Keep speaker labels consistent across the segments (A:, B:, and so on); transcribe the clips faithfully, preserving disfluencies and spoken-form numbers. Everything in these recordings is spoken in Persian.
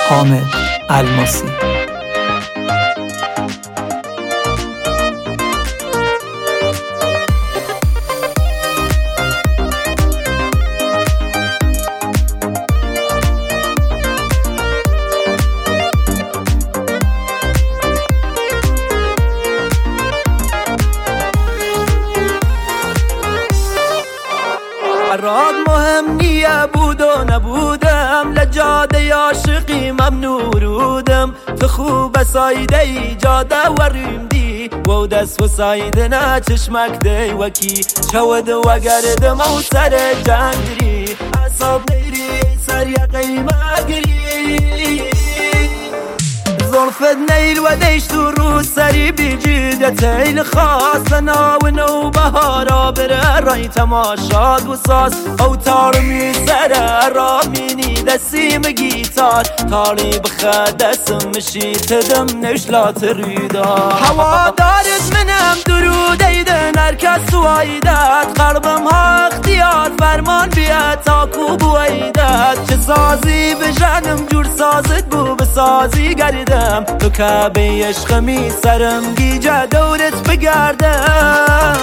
A: حامد الماسی.
B: برات مهم نیه بود و نبودم، لجاده عاشقی ممنوع رودم. تو خوب سایده ایجاده و ریمدی و دست و سایده نه چشمک دی وکی شود و گردم و سر جنگری اصاب نیری سر یقیمه گری زلفت نیل و دیش تو رو سری بیجیده تیل خاص لنا و نو بهارا بره رای تماشاد و ساز او تار می سره را مینی دستیم گیتار تاری بخد دستم مشی تدم نشلات ریدا هوا دارت منم درود ایدن هرکس تو ایدت قلبم ها اختیار فرمان بیاد تا کو بو ایدت چه سازی بجنم جور سازت بو بسازی گردم تو که به عشقمی سرم گیجه دورت بگردم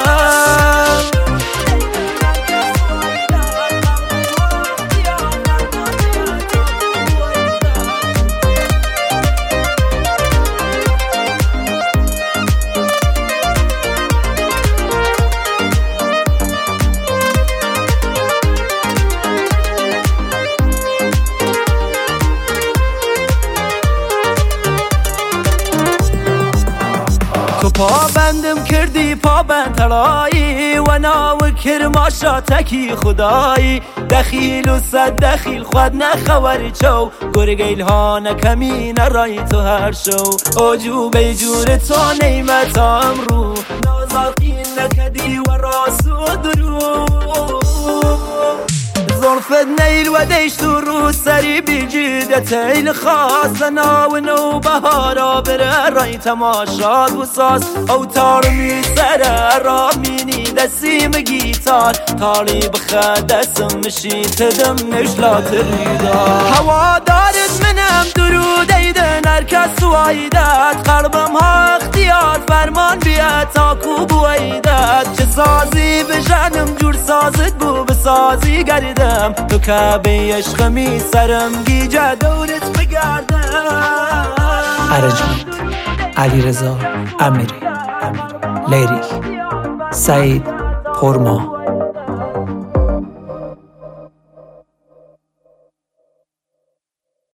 B: تو پا بندم کردی پا بند تلایی و ناو کرماشا تکی خدایی دخیل و صد دخیل خود نخوری چو گرگیل ها نکمی نرای تو هر شو اوجو بیجور تو نیمت امرو نازاقین نکدی و راسو درو زلفت نیل و دیش تو رو سری بیجیده تیل خاص لنا و نو بهارا بره رای تماشاد و ساز او تار می سره را مینی دستیم گیتار تاری بخد دستم مشی تدم نشلات ریدا هوا دارت منم درود ایدن هرکس تو ایدت قلبم ها اختیار فرمان بیاد تا کو بو ایدت چه سازی بجنم جور سازت بو بسازی گردم تو که به عشقمی سرم گیجه دورت بگردم
A: ارجمند، علیرضا امیری، لیریک سعید پرما.